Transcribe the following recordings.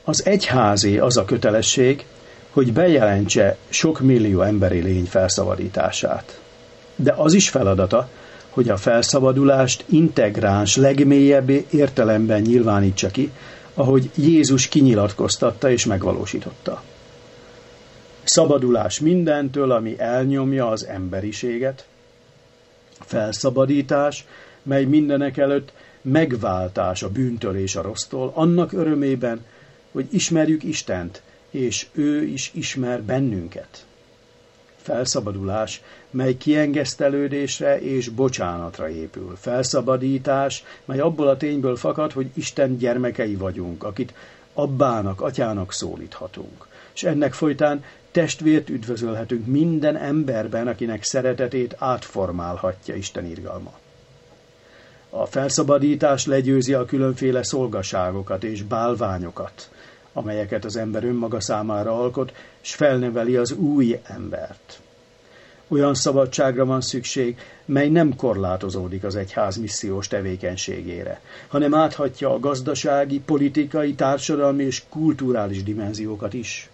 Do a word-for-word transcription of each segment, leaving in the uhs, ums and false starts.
Az egyházé az a kötelesség, hogy bejelentse sok millió emberi lény felszabadítását. De az is feladata, hogy a felszabadulást integráns, legmélyebb értelemben nyilvánítsa ki, ahogy Jézus kinyilatkoztatta és megvalósította. Szabadulás mindentől, ami elnyomja az emberiséget, felszabadítás, mely mindenek előtt megváltás a bűntől és a rossztól, annak örömében, hogy ismerjük Istent, és ő is ismer bennünket. Felszabadulás, mely kiengesztelődésre és bocsánatra épül. Felszabadítás, mely abból a tényből fakad, hogy Isten gyermekei vagyunk, akit abbának, atyának szólíthatunk. És ennek folytán testvért üdvözölhetünk minden emberben, akinek szeretetét átformálhatja Isten irgalma. A felszabadítás legyőzi a különféle szolgaságokat és bálványokat, amelyeket az ember önmaga számára alkot, és felneveli az új embert. Olyan szabadságra van szükség, mely nem korlátozódik az egyház missziós tevékenységére, hanem áthatja a gazdasági, politikai, társadalmi és kulturális dimenziókat is.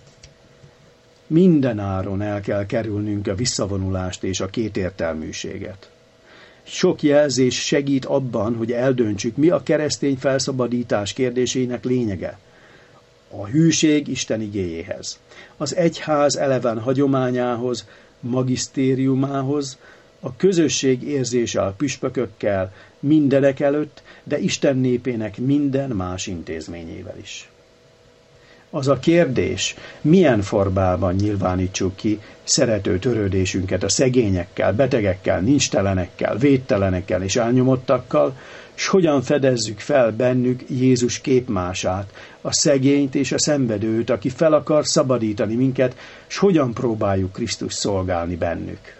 Minden áron el kell kerülnünk a visszavonulást és a kétértelműséget. Sok jelzés segít abban, hogy eldöntsük, mi a keresztény felszabadítás kérdésének lényege. A hűség Isten igéjéhez, az egyház eleven hagyományához, magisztériumához, a közösség érzése a püspökökkel, mindenek előtt, de Isten népének minden más intézményével is. Az a kérdés, milyen formában nyilvánítsuk ki szerető törődésünket a szegényekkel, betegekkel, nincstelenekkel, védtelenekkel és elnyomottakkal, s hogyan fedezzük fel bennük Jézus képmását, a szegényt és a szenvedőt, aki fel akar szabadítani minket, s hogyan próbáljuk Krisztus szolgálni bennük.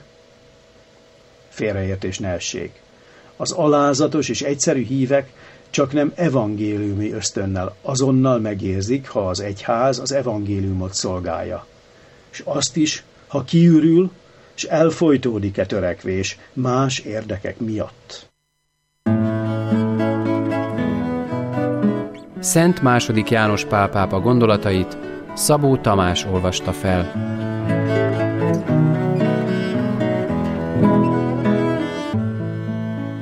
Félreértés ne essék. Az alázatos és egyszerű hívek csak nem evangéliumi ösztönnel azonnal megérzik, ha az egyház az evangéliumot szolgálja. És azt is, ha kiürül, és elfolytódik-e törekvés más érdekek miatt. Szent második János Pál pápa gondolatait Szabó Tamás olvasta fel.